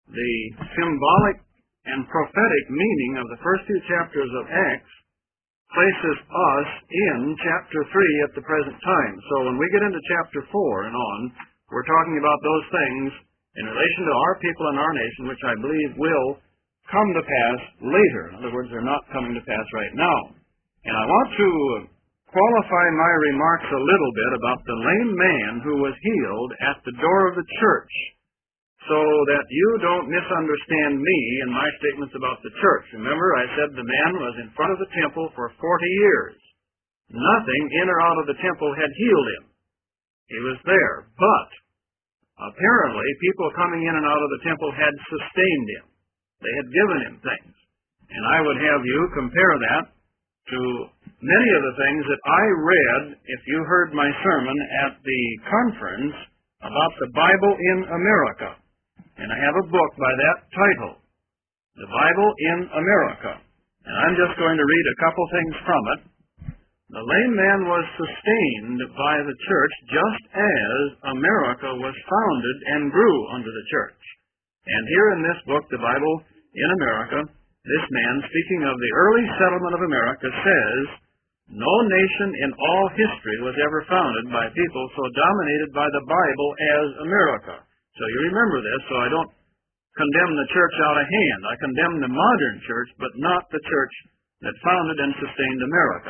the symbolic and prophetic meaning of the first two chapters of Acts places us in chapter 3 at the present time. So when we get into chapter 4 and on, we're talking about those things in relation to our people and our nation, which I believe will come to pass later. In other words, they're not coming to pass right now. And I want to qualify my remarks a little bit about the lame man who was healed at the door of the church, so that you don't misunderstand me and my statements about the church. Remember, I said the man was in front of the temple for 40 years. Nothing in or out of the temple had healed him. He was there, but apparently people coming in and out of the temple had sustained him. They had given him things. And I would have you compare that to many of the things that I read if you heard my sermon at the conference about the Bible in America. And I have a book by that title, The Bible in America. And I'm just going to read a couple things from it. The lame man was sustained by the church just as America was founded and grew under the church. And here in this book, The Bible in America, this man, speaking of the early settlement of America, says, "No nation in all history was ever founded by people so dominated by the Bible as America." So you remember this, so I don't condemn the church out of hand. I condemn the modern church, but not the church that founded and sustained America.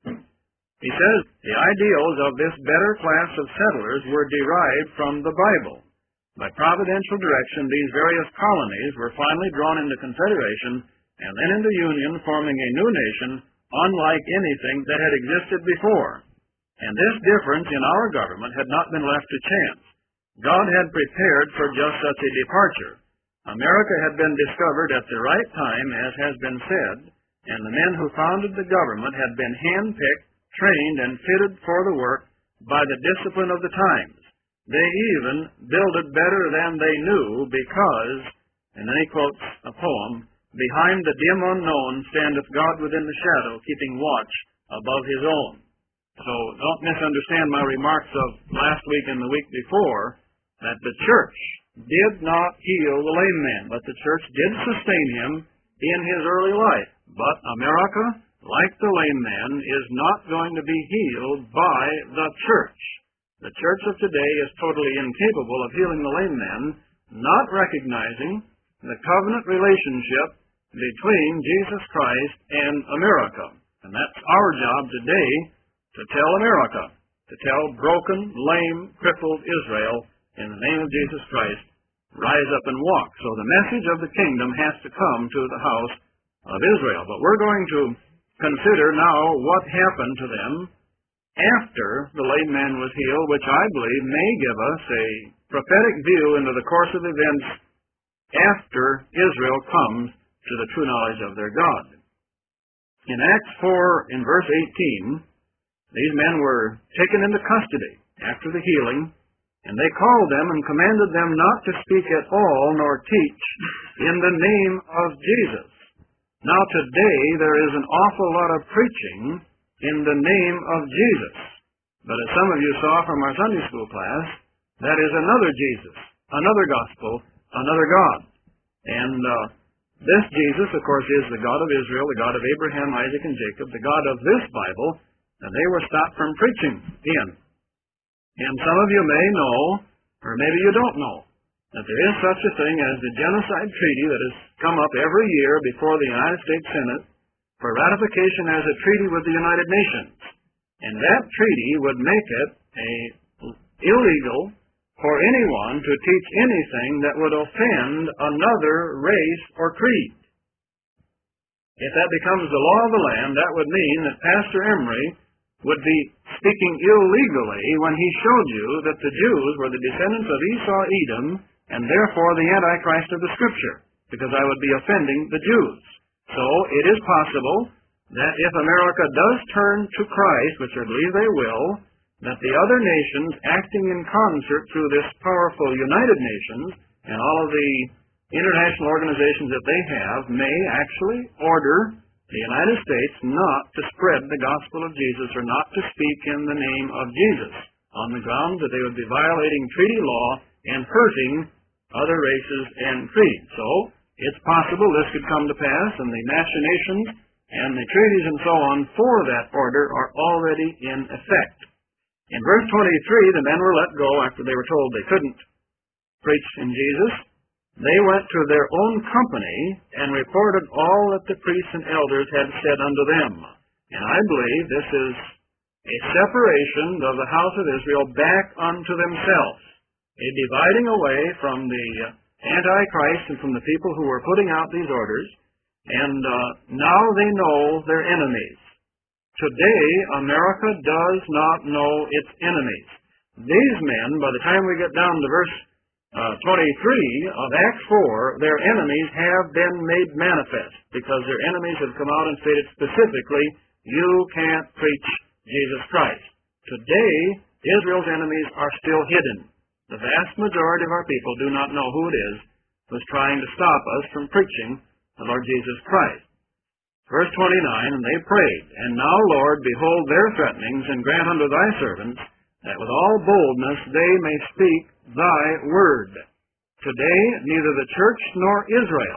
He says, the ideals of this better class of settlers were derived from the Bible. By providential direction, these various colonies were finally drawn into confederation and then into union, forming a new nation unlike anything that had existed before. And this difference in our government had not been left to chance. God had prepared for just such a departure. America had been discovered at the right time, as has been said, and the men who founded the government had been hand-picked, trained, and fitted for the work by the discipline of the times. They even builded better than they knew because, and then he quotes a poem, "Behind the dim unknown standeth God within the shadow, keeping watch above his own." So don't misunderstand my remarks of last week and the week before, that the church did not heal the lame man, but the church did sustain him in his early life. But America, like the lame man, is not going to be healed by the church. The church of today is totally incapable of healing the lame man, not recognizing the covenant relationship between Jesus Christ and America. And that's our job today, to tell America, to tell broken, lame, crippled Israel, in the name of Jesus Christ, rise up and walk. So the message of the kingdom has to come to the house of Israel. But we're going to consider now what happened to them after the lame man was healed, which I believe may give us a prophetic view into the course of events after Israel comes to the true knowledge of their God. In Acts 4, in verse 18, these men were taken into custody after the healing, and they called them and commanded them not to speak at all nor teach in the name of Jesus. Now today there is an awful lot of preaching in the name of Jesus. But as some of you saw from our Sunday school class, that is another Jesus, another gospel, another God. And this Jesus, of course, is the God of Israel, the God of Abraham, Isaac, and Jacob, the God of this Bible, and they were stopped from preaching in. And some of you may know, or maybe you don't know, that there is such a thing as the Genocide Treaty that has come up every year before the United States Senate for ratification as a treaty with the United Nations. And that treaty would make it illegal for anyone to teach anything that would offend another race or creed. If that becomes the law of the land, that would mean that Pastor Emery would be speaking illegally when he showed you that the Jews were the descendants of Esau, Edom, and therefore the Antichrist of the Scripture, because I would be offending the Jews. So it is possible that if America does turn to Christ, which I believe they will, that the other nations, acting in concert through this powerful United Nations and all of the international organizations that they have, may actually order the United States not to spread the gospel of Jesus or not to speak in the name of Jesus on the grounds that they would be violating treaty law and hurting other races and creeds. So, it's possible this could come to pass, and the machinations and the treaties and so on for that order are already in effect. In verse 23, the men were let go after they were told they couldn't preach in Jesus. They went to their own company and reported all that the priests and elders had said unto them. And I believe this is a separation of the house of Israel back unto themselves, a dividing away from the Antichrist and from the people who were putting out these orders, and now they know their enemies. Today, America does not know its enemies. These men, by the time we get down to verse 23 of Acts 4, their enemies have been made manifest, because their enemies have come out and stated specifically, you can't preach Jesus Christ. Today, Israel's enemies are still hidden. The vast majority of our people do not know who it is who's trying to stop us from preaching the Lord Jesus Christ. Verse 29, and they prayed, and now, Lord, behold their threatenings, and grant unto thy servants that with all boldness they may speak thy word. Today, neither the church nor Israel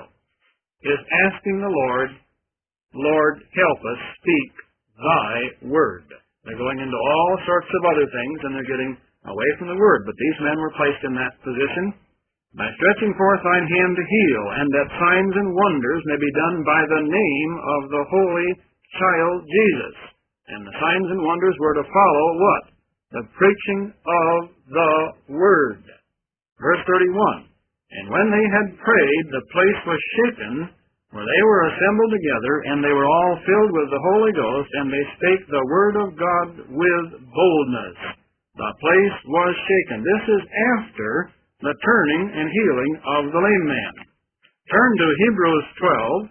is asking the Lord, Lord, help us speak thy word. They're going into all sorts of other things, and they're getting away from the word. But these men were placed in that position by stretching forth thine hand to heal, and that signs and wonders may be done by the name of the Holy Child Jesus. And the signs and wonders were to follow what? The preaching of the Word. Verse 31, and when they had prayed, the place was shaken, where they were assembled together, and they were all filled with the Holy Ghost, and they spake the Word of God with boldness. The place was shaken. This is after the turning and healing of the lame man. Turn to Hebrews 12.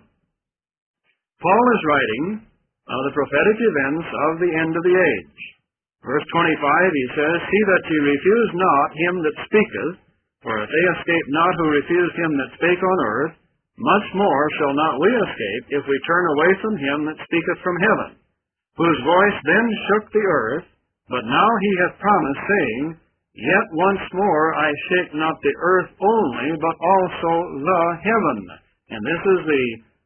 Paul is writing of the prophetic events of the end of the age. Verse 25, he says, see that ye refuse not him that speaketh, for if they escape not who refused him that spake on earth, much more shall not we escape if we turn away from him that speaketh from heaven, whose voice then shook the earth, but now he hath promised, saying, yet once more I shake not the earth only, but also the heaven. And this is the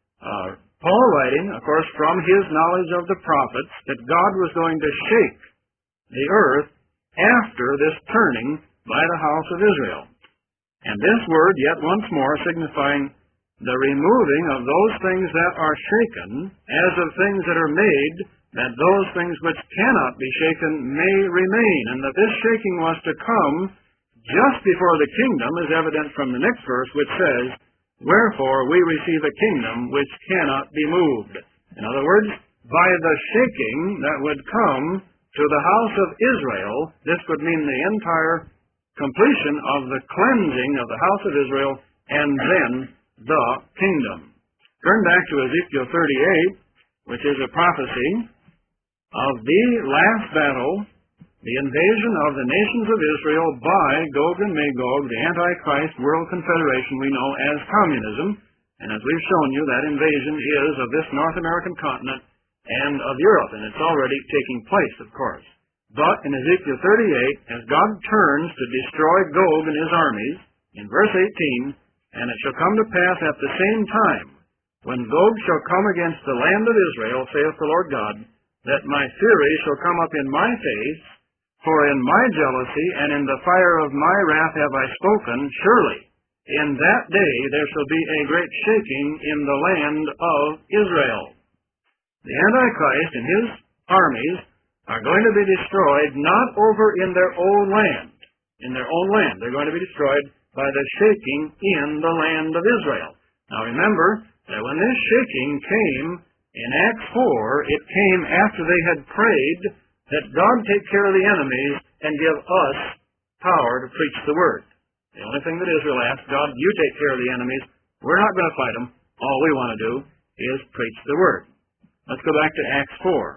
Paul writing, of course, from his knowledge of the prophets, that God was going to shake the earth after this turning by the house of Israel. And this word, yet once more, signifying the removing of those things that are shaken, as of things that are made, that those things which cannot be shaken may remain, and that this shaking was to come just before the kingdom, is evident from the next verse, which says, wherefore we receive a kingdom which cannot be moved. In other words, by the shaking that would come to the house of Israel, this would mean the entire completion of the cleansing of the house of Israel, and then the kingdom. Turn back to Ezekiel 38, which is a prophecy of the last battle, the invasion of the nations of Israel by Gog and Magog, the Antichrist World Confederation we know as communism. And as we've shown you, that invasion is of this North American continent and of Europe, and it's already taking place, of course. But in Ezekiel 38, as God turns to destroy Gog and his armies, in verse 18, and it shall come to pass at the same time, when Gog shall come against the land of Israel, saith the Lord God, that my fury shall come up in my face, for in my jealousy and in the fire of my wrath have I spoken, surely in that day there shall be a great shaking in the land of Israel. The Antichrist and his armies are going to be destroyed not over in their own land. In their own land. They're going to be destroyed by the shaking in the land of Israel. Now remember that when this shaking came in Acts 4, it came after they had prayed that God take care of the enemies and give us power to preach the word. The only thing that Israel asked, God, you take care of the enemies. We're not going to fight them. All we want to do is preach the word. Let's go back to Acts 4.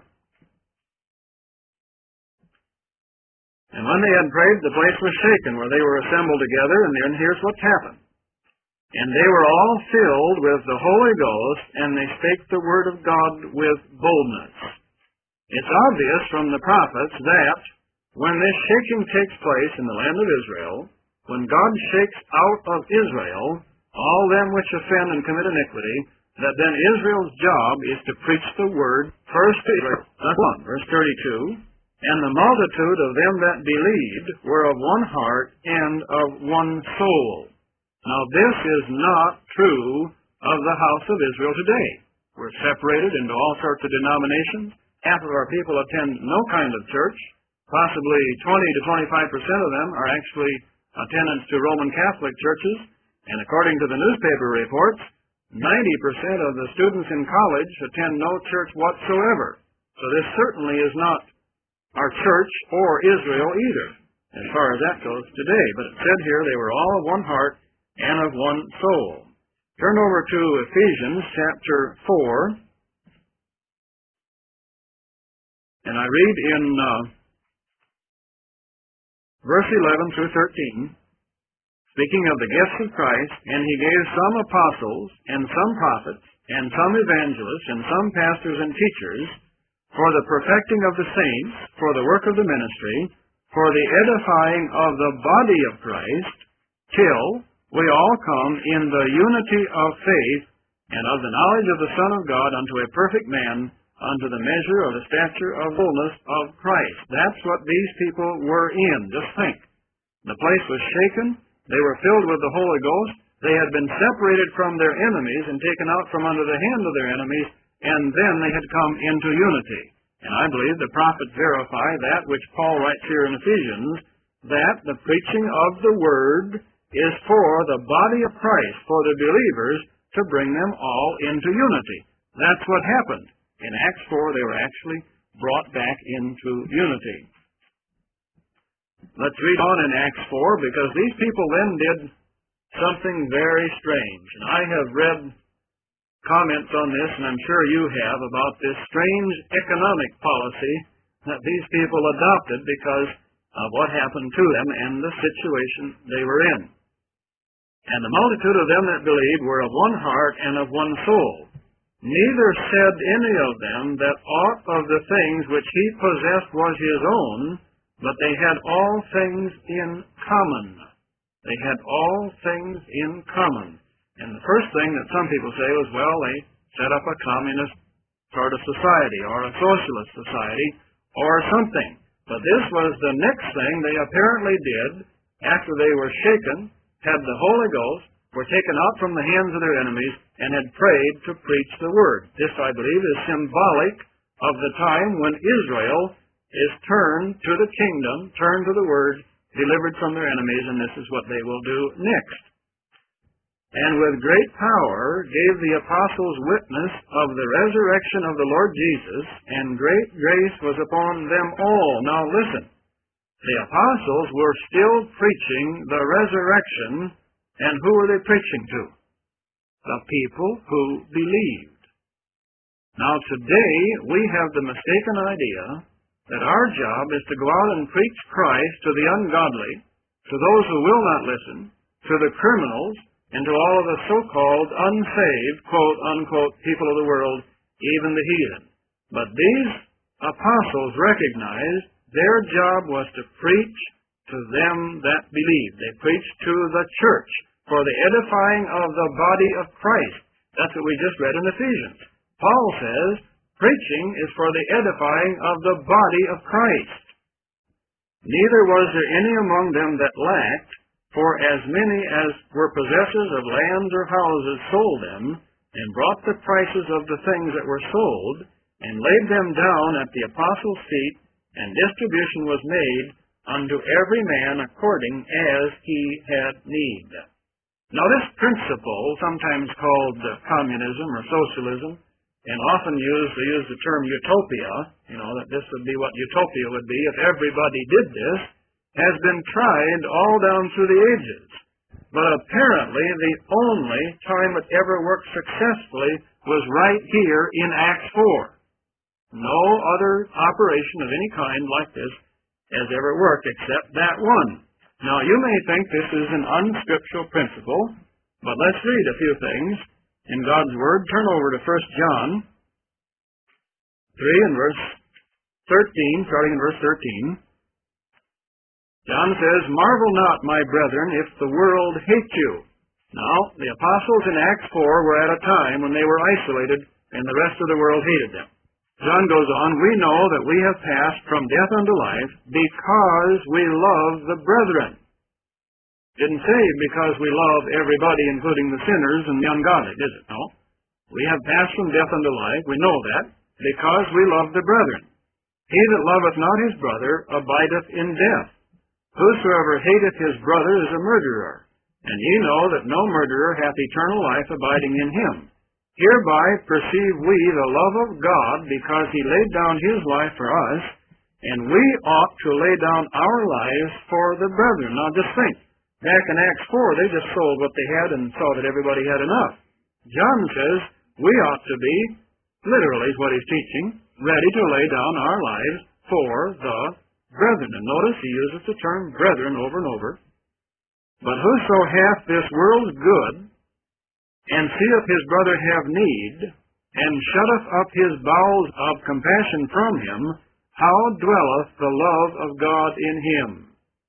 And when they had prayed, the place was shaken where they were assembled together, and then here's what's happened. And they were all filled with the Holy Ghost, and they spake the word of God with boldness. It's obvious from the prophets that when this shaking takes place in the land of Israel, when God shakes out of Israel all them which offend and commit iniquity, that then Israel's job is to preach the word first to Israel. That's 1, verse 32. And the multitude of them that believed were of one heart and of one soul. Now this is not true of the house of Israel today. We're separated into all sorts of denominations. Half of our people attend no kind of church. Possibly 20 to 25% of them are actually attendants to Roman Catholic churches. And according to the newspaper reports, 90% of the students in college attend no church whatsoever. So this certainly is not our church or Israel either, as far as that goes today. But it said here they were all of one heart and of one soul. Turn over to Ephesians chapter 4. And I read in verse 11 through 13, speaking of the gifts of Christ, and he gave some apostles, and some prophets, and some evangelists, and some pastors and teachers, for the perfecting of the saints, for the work of the ministry, for the edifying of the body of Christ, till we all come in the unity of faith, and of the knowledge of the Son of God, unto a perfect man, unto the measure of the stature of fullness of Christ. That's what these people were in. Just think. The place was shaken. They were filled with the Holy Ghost. They had been separated from their enemies and taken out from under the hand of their enemies, and then they had come into unity. And I believe the prophets verify that which Paul writes here in Ephesians, that the preaching of the Word is for the body of Christ, for the believers, to bring them all into unity. That's what happened. In Acts 4, they were actually brought back into unity. Let's read on in Acts 4, because these people then did something very strange. And I have read comments on this, and I'm sure you have, about this strange economic policy that these people adopted because of what happened to them and the situation they were in. And the multitude of them that believed were of one heart and of one soul. Neither said any of them that aught of the things which he possessed was his own, but they had all things in common. They had all things in common. And the first thing that some people say was, well, they set up a communist sort of society or a socialist society or something. But this was the next thing they apparently did after they were shaken, had the Holy Ghost, were taken out from the hands of their enemies, and had prayed to preach the Word. This, I believe, is symbolic of the time when Israel is turned to the kingdom, turned to the Word, delivered from their enemies, and this is what they will do next. And with great power gave the apostles witness of the resurrection of the Lord Jesus, and great grace was upon them all. Now listen, the apostles were still preaching the resurrection, and who were they preaching to? The people who believed. Now today we have the mistaken idea that our job is to go out and preach Christ to the ungodly, to those who will not listen, to the criminals, and to all of the so-called unsaved, quote, unquote, people of the world, even the heathen. But these apostles recognized their job was to preach to them that believed. They preached to the church for the edifying of the body of Christ. That's what we just read in Ephesians. Paul says, preaching is for the edifying of the body of Christ. Neither was there any among them that lacked, for as many as were possessors of lands or houses sold them, and brought the prices of the things that were sold, and laid them down at the apostles' feet, and distribution was made unto every man according as he had need. Now this principle, sometimes called communism or socialism, and often they use the term utopia, that this would be what utopia would be if everybody did this, has been tried all down through the ages. But apparently the only time it ever worked successfully was right here in Acts 4. No other operation of any kind like this has ever worked except that one. Now you may think this is an unscriptural principle, but let's read a few things in God's Word. Turn over to 1 John 3 and verse 13, starting in verse 13. John says, "Marvel not, my brethren, if the world hate you." Now, the apostles in Acts 4 were at a time when they were isolated and the rest of the world hated them. John goes on, "We know that we have passed from death unto life because we love the brethren." Didn't say because we love everybody, including the sinners and the ungodly, did it? No. We have passed from death unto life, we know that, because we love the brethren. He that loveth not his brother abideth in death. Whosoever hateth his brother is a murderer, and ye know that no murderer hath eternal life abiding in him. Hereby perceive we the love of God, because he laid down his life for us, and we ought to lay down our lives for the brethren. Now just think, back in Acts 4, they just sold what they had and saw that everybody had enough. John says we ought to be, literally is what he's teaching, ready to lay down our lives for the brethren. And notice he uses the term brethren over and over. "But whoso hath this world's good, and seeth his brother have need, and shutteth up his bowels of compassion from him, how dwelleth the love of God in him?"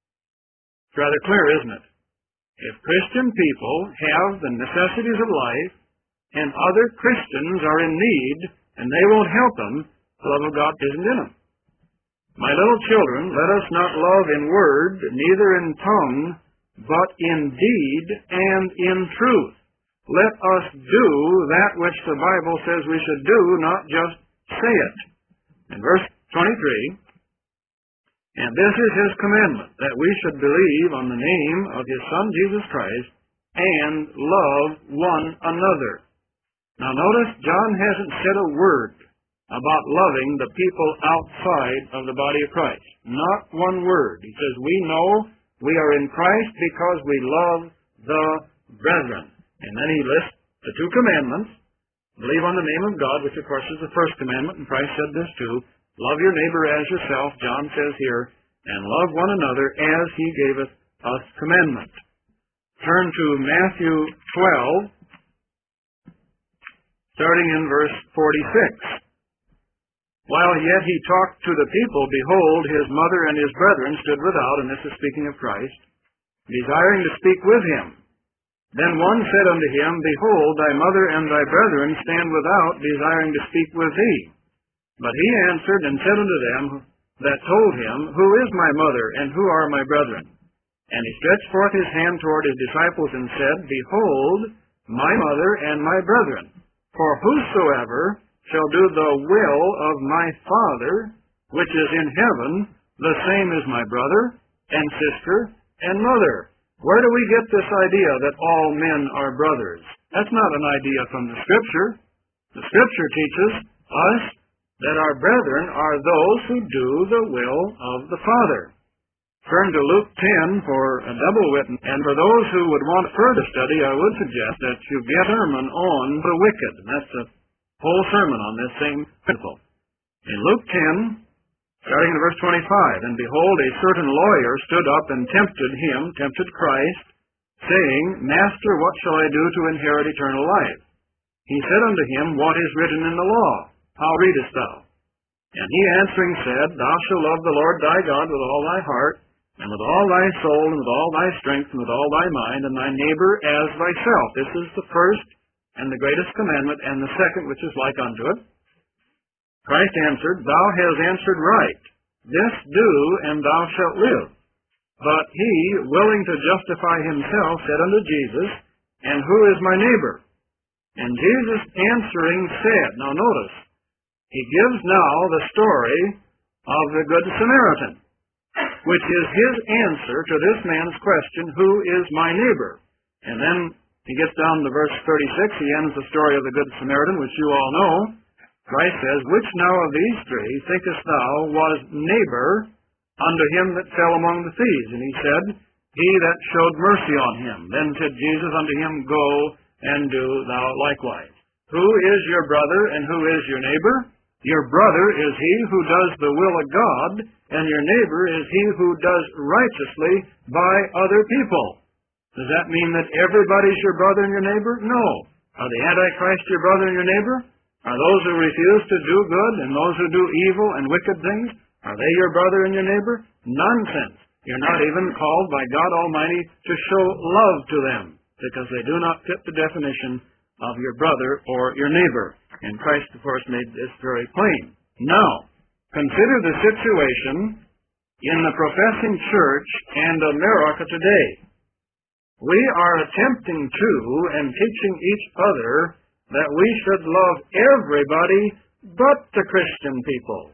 It's rather clear, isn't it? If Christian people have the necessities of life, and other Christians are in need, and they won't help them, the love of God isn't in them. "My little children, let us not love in word, neither in tongue, but in deed and in truth. Let us do that which the Bible says we should do, not just say it." In verse 23, "And this is his commandment, that we should believe on the name of his Son Jesus Christ, and love one another." Now notice, John hasn't said a word about loving the people outside of the body of Christ. Not one word. He says, we know we are in Christ because we love the brethren. And then he lists the two commandments. Believe on the name of God, which of course is the first commandment, and Christ said this too. Love your neighbor as yourself, John says here, and love one another as he gaveth us commandment. Turn to Matthew 12, starting in verse 46. "While yet he talked to the people, behold, his mother and his brethren stood without," and this is speaking of Christ, "desiring to speak with him. Then one said unto him, Behold, thy mother and thy brethren stand without, desiring to speak with thee. But he answered and said unto them that told him, Who is my mother, and who are my brethren? And he stretched forth his hand toward his disciples, and said, Behold, my mother and my brethren. For whosoever shall do the will of my Father, which is in heaven, the same is my brother, and sister, and mother." Where do we get this idea that all men are brothers? That's not an idea from the Scripture. The Scripture teaches us that our brethren are those who do the will of the Father. Turn to Luke 10 for a double witness. And for those who would want further study, I would suggest that you get a sermon on the wicked. And that's a whole sermon on this same principle. In Luke 10, starting in verse 25, "And behold, a certain lawyer stood up and tempted Christ, saying, Master, what shall I do to inherit eternal life? He said unto him, What is written in the law? How readest thou? And he answering said, Thou shalt love the Lord thy God with all thy heart, and with all thy soul, and with all thy strength, and with all thy mind, and thy neighbor as thyself." This is the first and the greatest commandment, and the second which is like unto it. Christ answered, Thou hast answered right. This do, and thou shalt live. But he, willing to justify himself, said unto Jesus, And who is my neighbor? And Jesus answering said, now notice, he gives now the story of the Good Samaritan, which is his answer to this man's question, Who is my neighbor? And then he gets down to verse 36, he ends the story of the Good Samaritan, which you all know. Christ says, Which now of these three thinkest thou was neighbor unto him that fell among the thieves? And he said, He that showed mercy on him. Then said Jesus unto him, Go and do thou likewise. Who is your brother and who is your neighbor? Your brother is he who does the will of God, and your neighbor is he who does righteously by other people. Does that mean that everybody's your brother and your neighbor? No. Are the Antichrist your brother and your neighbor? Are those who refuse to do good and those who do evil and wicked things, are they your brother and your neighbor? Nonsense. You're not even called by God Almighty to show love to them, because they do not fit the definition of your brother or your neighbor. And Christ, of course, made this very plain. Now, consider the situation in the professing church and America today. We are attempting to and teaching each other that we should love everybody but the Christian people.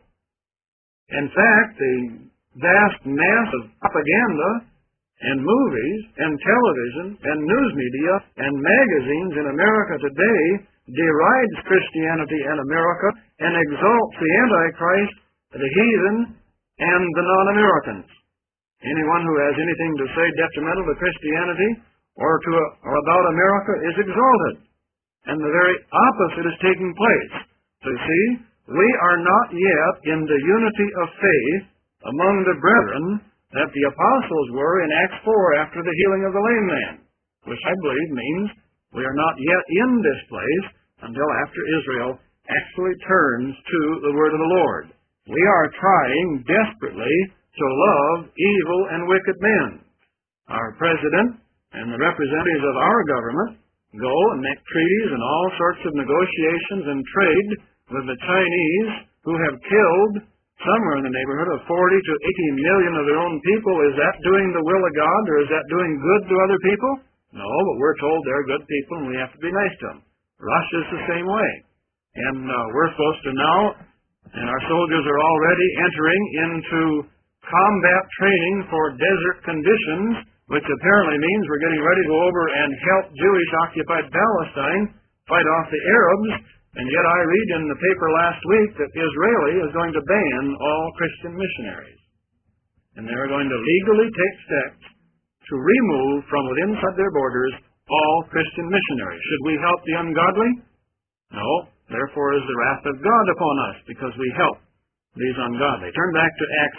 In fact, the vast mass of propaganda and movies and television and news media and magazines in America today derides Christianity and America and exalts the Antichrist, the heathen, and the non-Americans. Anyone who has anything to say detrimental to Christianity or about America is exalted. And the very opposite is taking place. So you see, we are not yet in the unity of faith among the brethren that the apostles were in Acts 4 after the healing of the lame man, which I believe means we are not yet in this place until after Israel actually turns to the word of the Lord. We are trying desperately to love evil and wicked men. Our president and the representatives of our government go and make treaties and all sorts of negotiations and trade with the Chinese, who have killed somewhere in the neighborhood of 40 to 80 million of their own people. Is that doing the will of God, or is that doing good to other people? No, but we're told they're good people and we have to be nice to them. Russia's the same way. And we're supposed to now, and our soldiers are already entering into combat training for desert conditions, which apparently means we're getting ready to go over and help Jewish-occupied Palestine fight off the Arabs. And yet I read in the paper last week that Israeli is going to ban all Christian missionaries. And they're going to legally take steps to remove from within their borders all Christian missionaries. Should we help the ungodly? No. Therefore is the wrath of God upon us, because we help these ungodly. Turn back to Act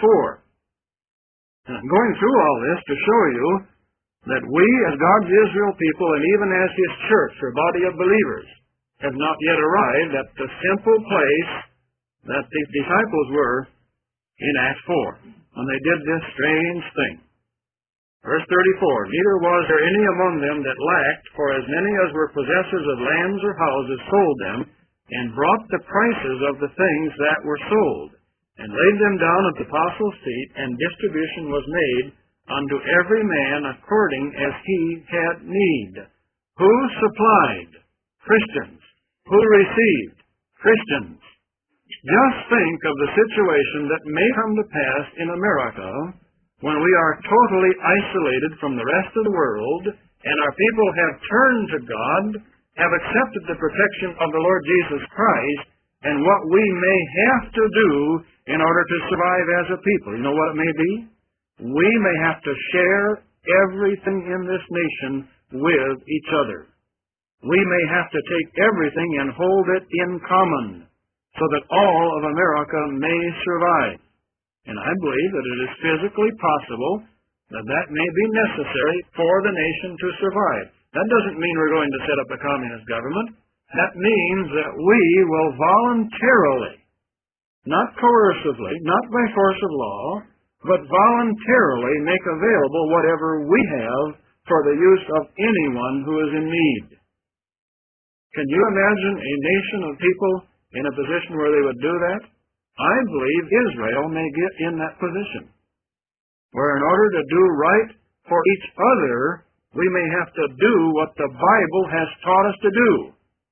4. And I'm going through all this to show you that we, as God's Israel people, and even as His church, or body of believers, have not yet arrived at the simple place that the disciples were in Acts 4, when they did this strange thing. Verse 34, neither was there any among them that lacked, for as many as were possessors of lands or houses sold them, and brought the prices of the things that were sold, and laid them down at the apostles' feet, and distribution was made unto every man according as he had need. Who supplied? Christians. Who received? Christians. Just think of the situation that may come to pass in America when we are totally isolated from the rest of the world, and our people have turned to God, have accepted the protection of the Lord Jesus Christ, and what we may have to do in order to survive as a people. You know what it may be? We may have to share everything in this nation with each other. We may have to take everything and hold it in common so that all of America may survive. And I believe that it is physically possible that that may be necessary for the nation to survive. That doesn't mean we're going to set up a communist government. That means that we will voluntarily, not coercively, not by force of law, but voluntarily make available whatever we have for the use of anyone who is in need. Can you imagine a nation of people in a position where they would do that? I believe Israel may get in that position, where in order to do right for each other, we may have to do what the Bible has taught us to do.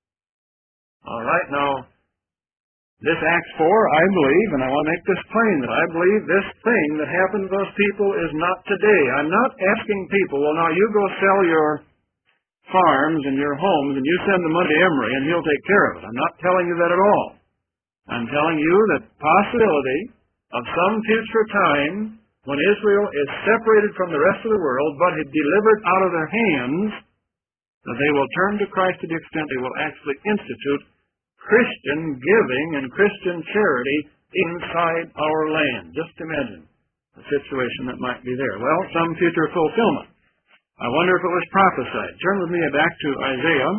All right, now, this Acts 4, I believe, and I want to make this plain, that I believe this thing that happened to those people is not today. I'm not asking people, well, now you go sell your farms and your homes and you send the money to Emory and he'll take care of it. I'm not telling you that at all. I'm telling you that possibility of some future time when Israel is separated from the rest of the world but is delivered out of their hands, that they will turn to Christ to the extent they will actually institute Christian giving and Christian charity inside our land. Just imagine the situation that might be there. Well, some future fulfillment. I wonder if it was prophesied. Turn with me back to Isaiah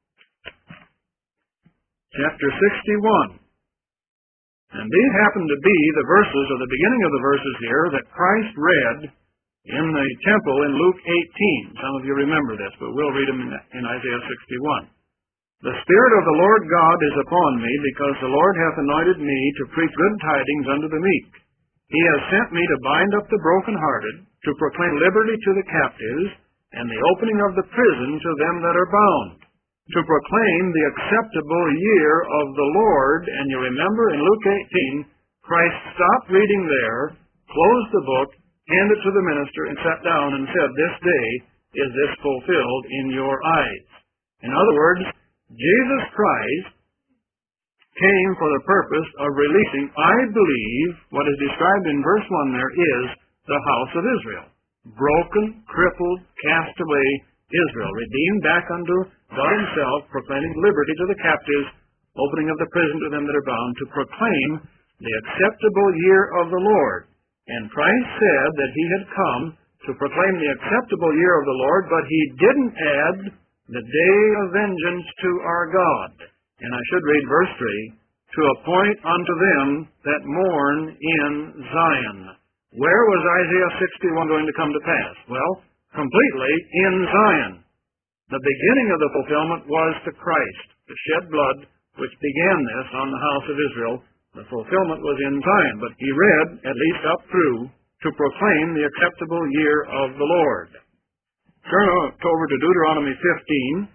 chapter 61. And these happen to be the verses, or the beginning of the verses here, that Christ read in the temple in Luke 18. Some of you remember this, but we'll read them in Isaiah 61. The Spirit of the Lord God is upon me, because the Lord hath anointed me to preach good tidings unto the meek. He has sent me to bind up the brokenhearted, to proclaim liberty to the captives, and the opening of the prison to them that are bound, to proclaim the acceptable year of the Lord. And you remember in Luke 18, Christ stopped reading there, closed the book, handed it to the minister, and sat down and said, "This day is this fulfilled in your eyes." In other words, Jesus Christ came for the purpose of releasing, I believe, what is described in verse 1 there is the house of Israel. Broken, crippled, cast away Israel, redeemed back unto God Himself, proclaiming liberty to the captives, opening of the prison to them that are bound, to proclaim the acceptable year of the Lord. And Christ said that He had come to proclaim the acceptable year of the Lord, but He didn't add the day of vengeance to our God. And I should read verse 3, to appoint unto them that mourn in Zion. Where was Isaiah 61 going to come to pass? Well, completely in Zion. The beginning of the fulfillment was the Christ, the shed blood, which began this on the house of Israel. The fulfillment was in Zion, but he read, at least up through, to proclaim the acceptable year of the Lord. Turn over to Deuteronomy 15,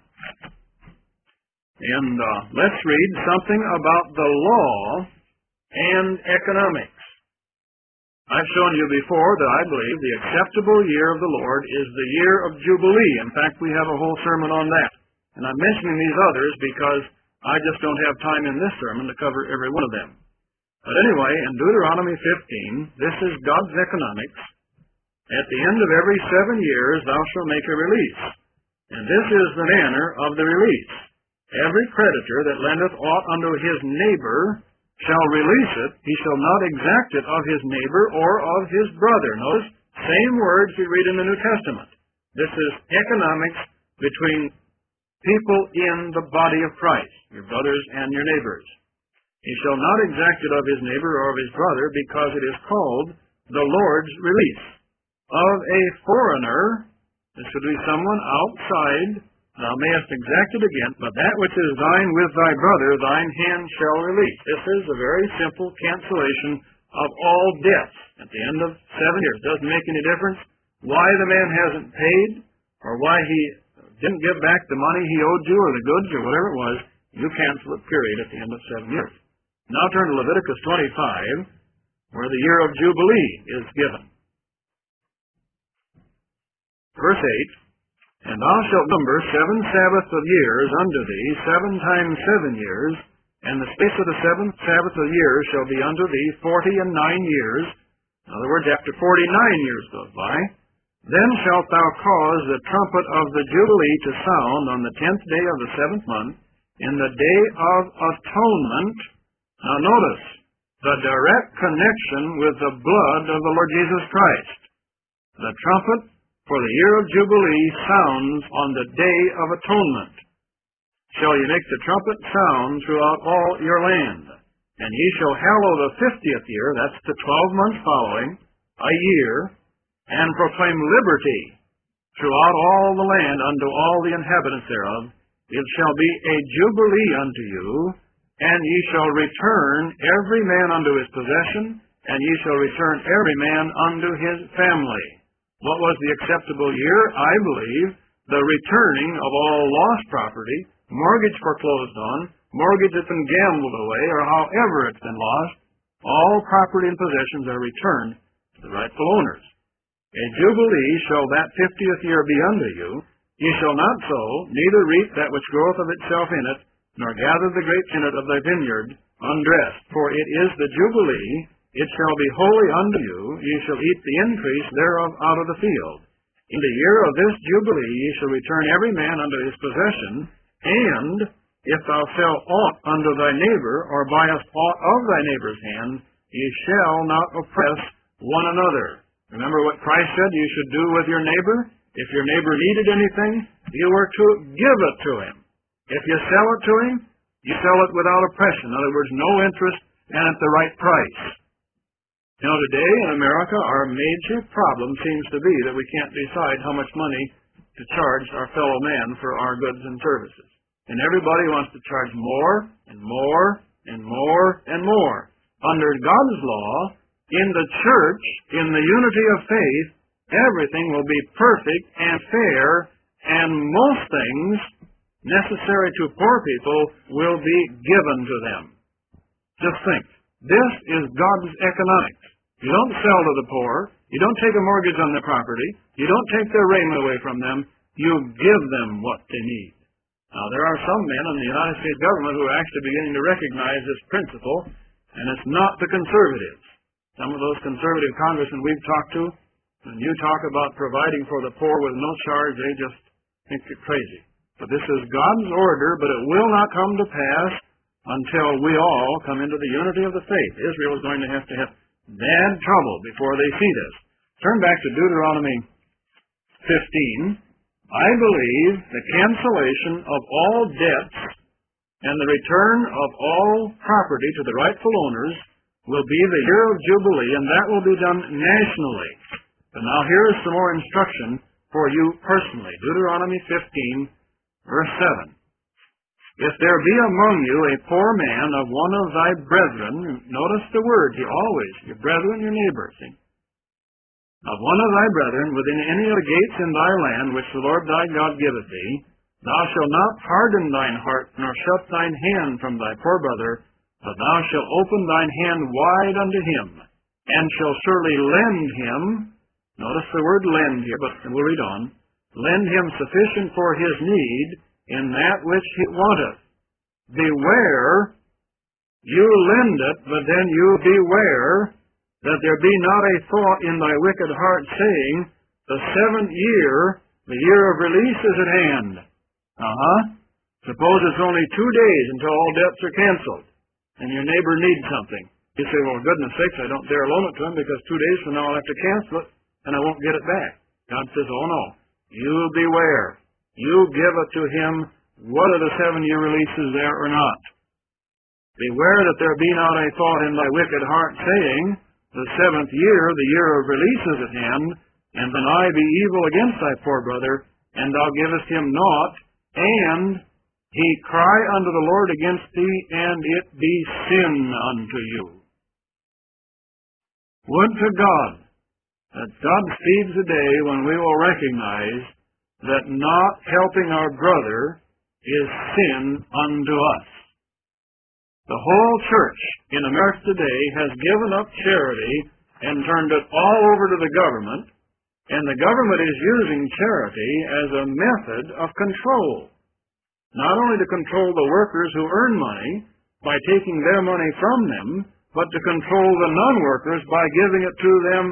and let's read something about the law and economics. I've shown you before that I believe the acceptable year of the Lord is the year of Jubilee. In fact, we have a whole sermon on that. And I'm mentioning these others because I just don't have time in this sermon to cover every one of them. But anyway, in Deuteronomy 15, this is God's economics. At the end of every 7 years thou shalt make a release. And this is the manner of the release. Every creditor that lendeth aught unto his neighbor shall release it. He shall not exact it of his neighbor or of his brother. Notice, same words we read in the New Testament. This is economics between people in the body of Christ, your brothers and your neighbors. He shall not exact it of his neighbor or of his brother, because it is called the Lord's release. Of a foreigner, this would be someone outside, thou mayest exact it again, but that which is thine with thy brother, thine hand shall release. This is a very simple cancellation of all debts at the end of 7 years. Doesn't make any difference why the man hasn't paid, or why he didn't give back the money he owed you, or the goods, or whatever it was. You cancel it, period, at the end of 7 years. Now turn to Leviticus 25, where the year of Jubilee is given. Verse 8, And thou shalt number 7 Sabbaths of years unto thee, 7 times 7 years, and the space of the 7th Sabbath of years shall be unto thee 49 years. In other words, after 49 years goes by, then shalt thou cause the trumpet of the Jubilee to sound on the 10th day of the 7th month, in the day of atonement. Now notice, the direct connection with the blood of the Lord Jesus Christ. The trumpet for the year of Jubilee sounds on the day of atonement. Shall ye make the trumpet sound throughout all your land? And ye shall hallow the 50th year, that's the 12 months following, a year, and proclaim liberty throughout all the land unto all the inhabitants thereof. It shall be a jubilee unto you, and ye shall return every man unto his possession, and ye shall return every man unto his family. What was the acceptable year? I believe the returning of all lost property, mortgage foreclosed on, mortgage that's been gambled away, or however it's been lost. All property and possessions are returned to the rightful owners. A jubilee shall that 50th year be unto you. Ye shall not sow, neither reap that which groweth of itself in it, nor gather the grapes in it of thy vineyard undressed. For it is the jubilee, it shall be holy unto you. Ye shall eat the increase thereof out of the field. In the year of this jubilee ye shall return every man unto his possession, and if thou sell aught unto thy neighbor, or buy-est aught of thy neighbor's hand, ye shall not oppress one another. Remember what Christ said you should do with your neighbor? If your neighbor needed anything, you were to give it to him. If you sell it to him, you sell it without oppression. In other words, no interest and at the right price. Today in America, our major problem seems to be that we can't decide how much money to charge our fellow man for our goods and services. And everybody wants to charge more and more and more and more. Under God's law, in the church, in the unity of faith, everything will be perfect and fair, and most things necessary to poor people will be given to them. Just think, this is God's economics. You don't sell to the poor. You don't take a mortgage on their property. You don't take their raiment away from them. You give them what they need. Now, there are some men in the United States government who are actually beginning to recognize this principle, and it's not the conservatives. Some of those conservative congressmen we've talked to, when you talk about providing for the poor with no charge, they just think you're crazy. But this is God's order, but it will not come to pass until we all come into the unity of the faith. Israel is going to have bad trouble before they see this. Turn back to Deuteronomy 15. I believe the cancellation of all debts and the return of all property to the rightful owners will be the year of Jubilee, and that will be done nationally. But now here is some more instruction for you personally. Deuteronomy 15, verse 7. If there be among you a poor man of one of thy brethren, notice the word, your brethren, your neighbors, see? Of one of thy brethren within any of the gates in thy land which the Lord thy God giveth thee, thou shalt not harden thine heart, nor shut thine hand from thy poor brother, but thou shalt open thine hand wide unto him, and shalt surely lend him, notice the word lend here, but we'll read on, lend him sufficient for his need in that which he wanteth. Beware, you lend it, but then you beware that there be not a thought in thy wicked heart, saying, the seventh year, the year of release is at hand. Suppose it's only 2 days until all debts are canceled, and your neighbor needs something. You say, well, goodness sakes, I don't dare loan it to him, because 2 days from now I'll have to cancel it, and I won't get it back. God says, oh no, you beware. You give it to him, whether the 7-year release is there or not. Beware that there be not a thought in thy wicked heart, saying, the 7th year, the year of release is at hand, and thine eye be evil against thy poor brother, and thou givest him naught, and he cry unto the Lord against thee, and it be sin unto you. Would to God that God speeds the day when we will recognize that not helping our brother is sin unto us. The whole church in America today has given up charity and turned it all over to the government, and the government is using charity as a method of control. Not only to control the workers who earn money by taking their money from them, but to control the non-workers by giving it to them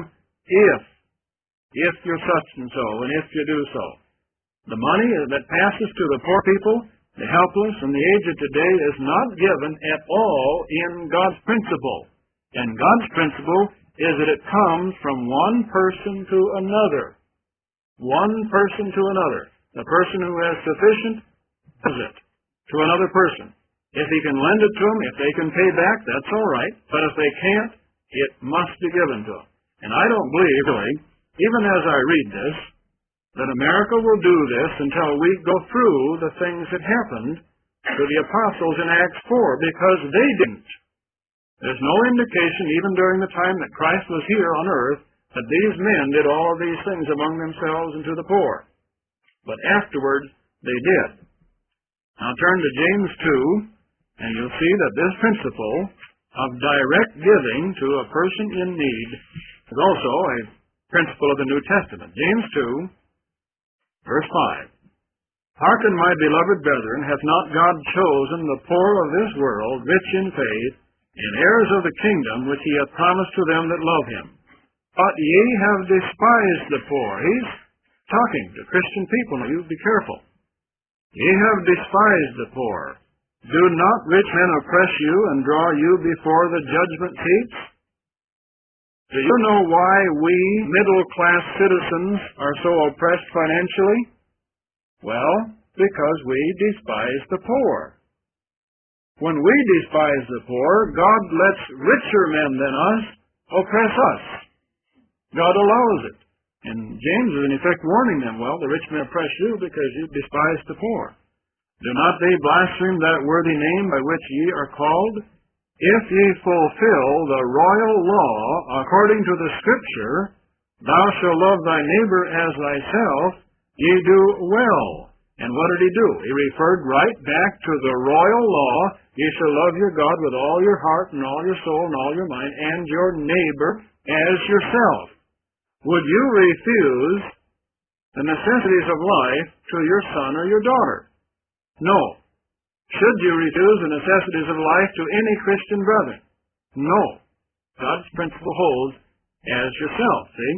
if you're such and so, and if you do so. The money that passes to the poor people, the helpless, and the aged today is not given at all in God's principle. And God's principle is that it comes from one person to another. One person to another. The person who has sufficient gives it to another person. If he can lend it to them, if they can pay back, that's all right. But if they can't, it must be given to them. And I don't believe, really, even as I read this, that America will do this until we go through the things that happened to the apostles in Acts 4, because they didn't. There's no indication, even during the time that Christ was here on earth, that these men did all of these things among themselves and to the poor. But afterwards, they did. Now turn to James 2, and you'll see that this principle of direct giving to a person in need is also a principle of the New Testament. James 2, verse 5. Hearken, my beloved brethren, hath not God chosen the poor of this world, rich in faith, and heirs of the kingdom which he hath promised to them that love him? But ye have despised the poor. He's talking to Christian people. Now you be careful. Ye have despised the poor. Do not rich men oppress you and draw you before the judgment seats? Do you know why we middle-class citizens are so oppressed financially? Well, because we despise the poor. When we despise the poor, God lets richer men than us oppress us. God allows it. And James is in effect warning them, well, the rich may oppress you because you despise the poor. Do not they blaspheme that worthy name by which ye are called? If ye fulfill the royal law according to the Scripture, thou shalt love thy neighbor as thyself, ye do well. And what did he do? He referred right back to the royal law. Ye shall love your God with all your heart and all your soul and all your mind, and your neighbor as yourself. Would you refuse the necessities of life to your son or your daughter? No. Should you refuse the necessities of life to any Christian brethren? No. God's principle holds as yourself, see?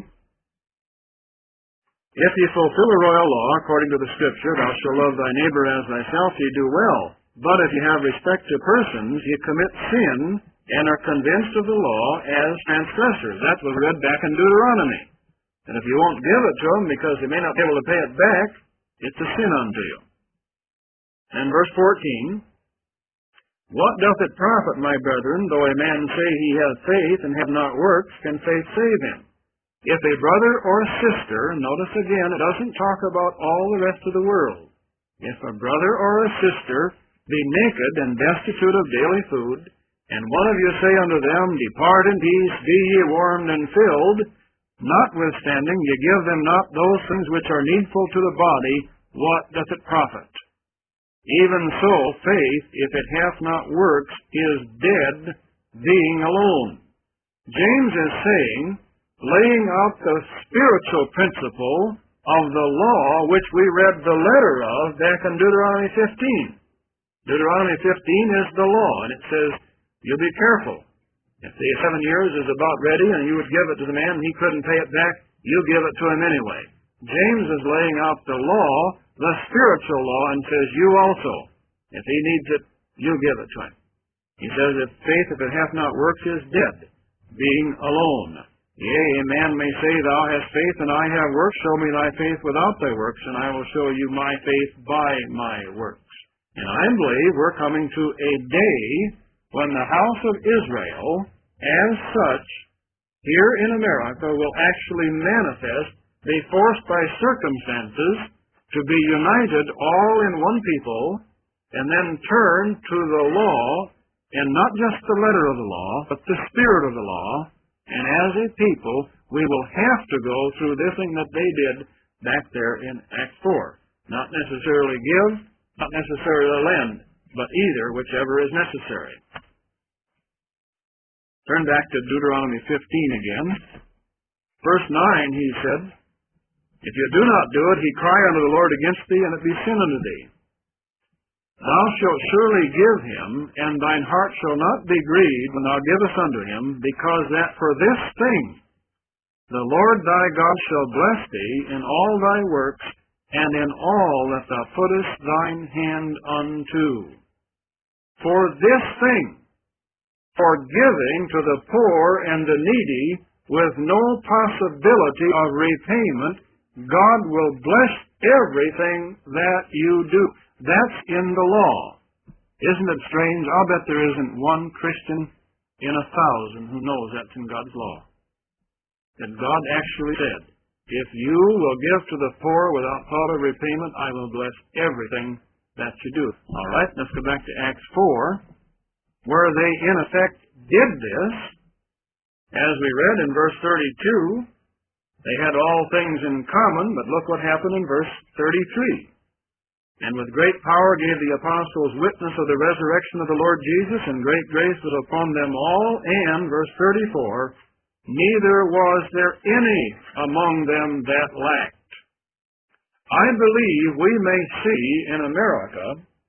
If ye fulfill the royal law according to the Scripture, thou shalt love thy neighbor as thyself, ye do well. But if ye have respect to persons, ye commit sin and are convinced of the law as transgressors. That was read back in Deuteronomy. And if you won't give it to them because they may not be able to pay it back, it's a sin unto you. And verse 14, what doth it profit, my brethren, though a man say he hath faith and have not works, can faith save him? If a brother or a sister, notice again, it doesn't talk about all the rest of the world. If a brother or a sister be naked and destitute of daily food, and one of you say unto them, depart in peace, be ye warmed and filled, notwithstanding ye give them not those things which are needful to the body, what doth it profit? Even so, faith, if it hath not works, is dead, being alone. James is saying, laying out the spiritual principle of the law which we read the letter of back in Deuteronomy 15. Deuteronomy 15 is the law, and it says, you be careful. If the 7 years is about ready and you would give it to the man and he couldn't pay it back, you give it to him anyway. James is laying out the law, the spiritual law, and says, you also. If he needs it, you give it to him. He says, if faith, if it hath not works, is dead, being alone. Yea, a man may say, thou hast faith, and I have works. Show me thy faith without thy works, and I will show you my faith by my works. And I believe we're coming to a day when the house of Israel, as such, here in America, will actually manifest, be forced by circumstances to be united all in one people, and then turn to the law, and not just the letter of the law, but the spirit of the law. And as a people, we will have to go through this thing that they did back there in Acts 4. Not necessarily give, not necessarily lend, but either, whichever is necessary. Turn back to Deuteronomy 15 again. Verse 9, he said, if you do not do it, he cry unto the Lord against thee, and it be sin unto thee. Thou shalt surely give him, and thine heart shall not be grieved when thou givest unto him, because that for this thing the Lord thy God shall bless thee in all thy works, and in all that thou puttest thine hand unto. For this thing, for giving to the poor and the needy, with no possibility of repayment, God will bless everything that you do. That's in the law. Isn't it strange? I'll bet there isn't one Christian in 1,000 who knows that's in God's law. That God actually said, if you will give to the poor without thought of repayment, I will bless everything that you do. All right, let's go back to Acts 4, where they in effect did this. As we read in verse 32, they had all things in common, but look what happened in verse 33. And with great power gave the apostles witness of the resurrection of the Lord Jesus, and great grace was upon them all. And, verse 34, neither was there any among them that lacked. I believe we may see in America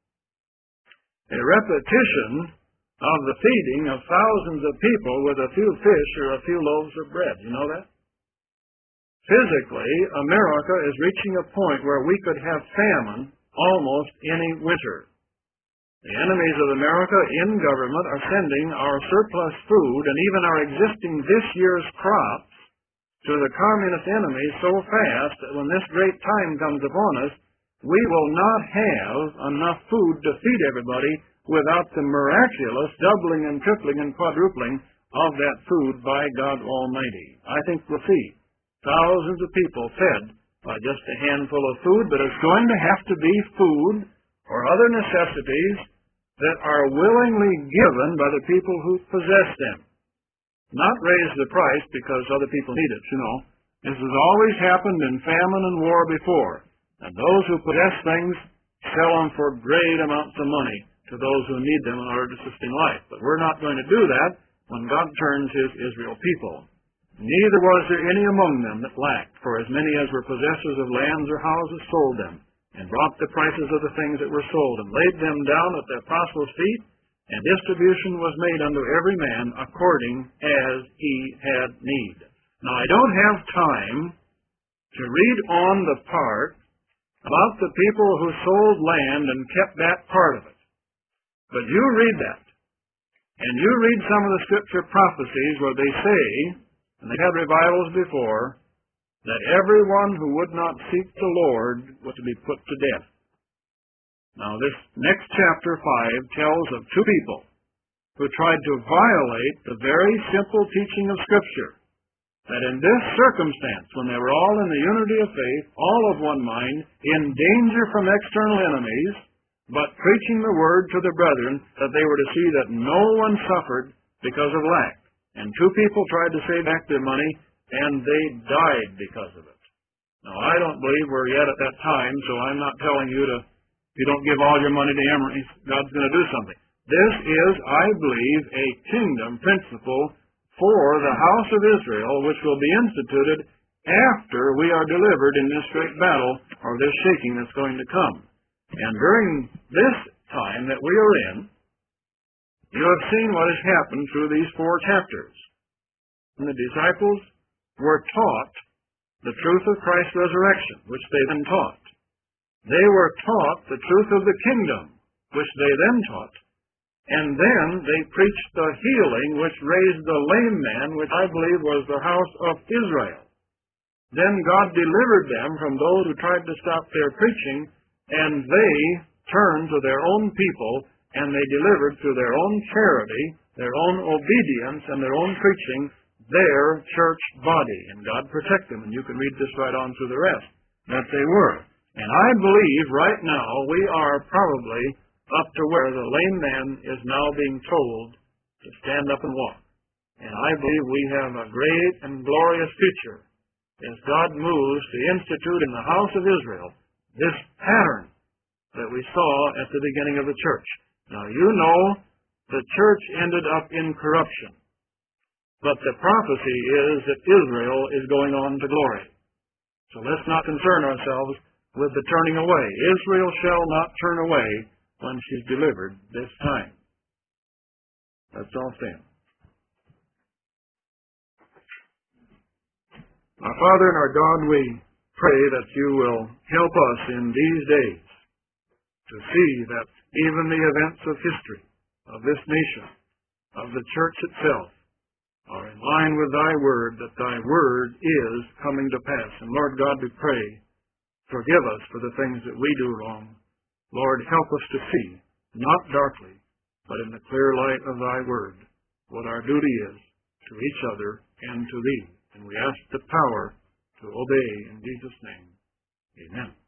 a repetition of the feeding of thousands of people with a few fish or a few loaves of bread. You know that? Physically, America is reaching a point where we could have famine almost any winter. The enemies of America in government are sending our surplus food and even our existing this year's crops to the communist enemies so fast that when this great time comes upon us, we will not have enough food to feed everybody without the miraculous doubling and tripling and quadrupling of that food by God Almighty. I think we'll see thousands of people fed by just a handful of food, but it's going to have to be food or other necessities that are willingly given by the people who possess them. Not raise the price because other people need it, This has always happened in famine and war before. And those who possess things sell them for great amounts of money to those who need them in order to sustain life. But we're not going to do that when God turns His Israel people. Neither was there any among them that lacked, for as many as were possessors of lands or houses sold them, and brought the prices of the things that were sold, and laid them down at the apostles' feet, and distribution was made unto every man according as he had need. Now, I don't have time to read on the part about the people who sold land and kept that part of it. But you read that, and you read some of the Scripture prophecies where they say, and they had revivals before, that everyone who would not seek the Lord was to be put to death. Now, this next chapter 5 tells of two people who tried to violate the very simple teaching of Scripture, that in this circumstance, when they were all in the unity of faith, all of one mind, in danger from external enemies, but preaching the word to the brethren, that they were to see that no one suffered because of lack. And two people tried to save back their money, and they died because of it. Now, I don't believe we're yet at that time, so I'm not telling you to, if you don't give all your money to Emory, God's going to do something. This is, I believe, a kingdom principle for the house of Israel, which will be instituted after we are delivered in this great battle, or this shaking that's going to come. And during this time that we are in, you have seen what has happened through these 4 chapters. And the disciples were taught the truth of Christ's resurrection, which they then taught. They were taught the truth of the kingdom, which they then taught. And then they preached the healing which raised the lame man, which I believe was the house of Israel. Then God delivered them from those who tried to stop their preaching, and they turned to their own people, and they delivered through their own charity, their own obedience, and their own preaching, their church body. And God protect them, and you can read this right on through the rest, that they were. And I believe right now we are probably up to where the lame man is now being told to stand up and walk. And I believe we have a great and glorious future as God moves to institute in the house of Israel this pattern that we saw at the beginning of the church. Now, you know the church ended up in corruption, but the prophecy is that Israel is going on to glory. So let's not concern ourselves with the turning away. Israel shall not turn away when she's delivered this time. Let's all stand. Our Father and our God, we pray that you will help us in these days to see that even the events of history, of this nation, of the church itself, are in line with thy word, that thy word is coming to pass. And Lord God, we pray, forgive us for the things that we do wrong. Lord, help us to see, not darkly, but in the clear light of thy word, what our duty is to each other and to thee. And we ask the power to obey in Jesus' name. Amen.